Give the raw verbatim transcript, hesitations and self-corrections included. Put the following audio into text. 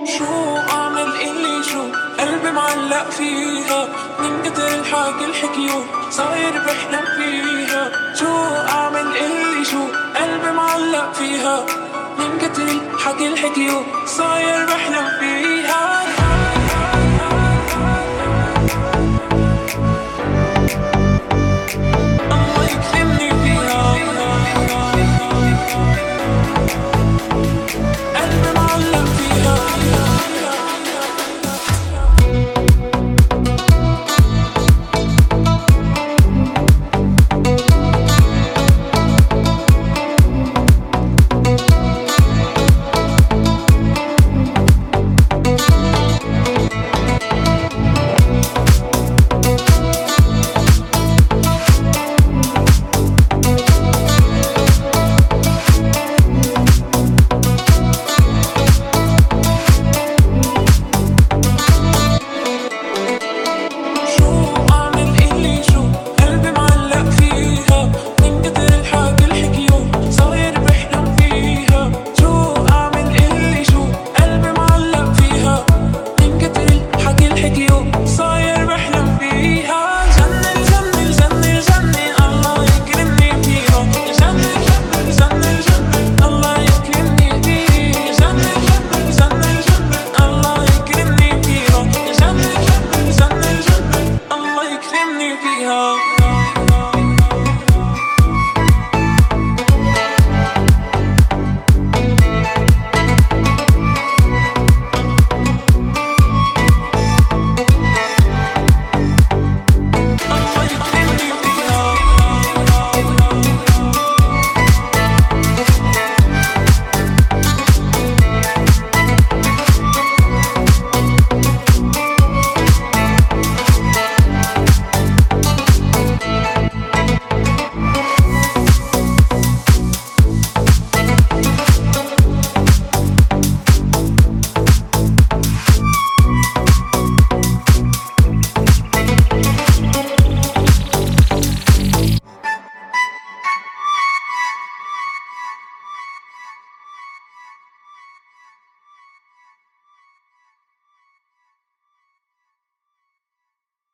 شو أعمل إلي شو قلبي معلق فيها من كتر الحكي الحكيو صاير بحلم فيها. شو أعمل إلي شو قلبي معلق فيها من كتر الحكي الحكيو صاير بحلم فيها.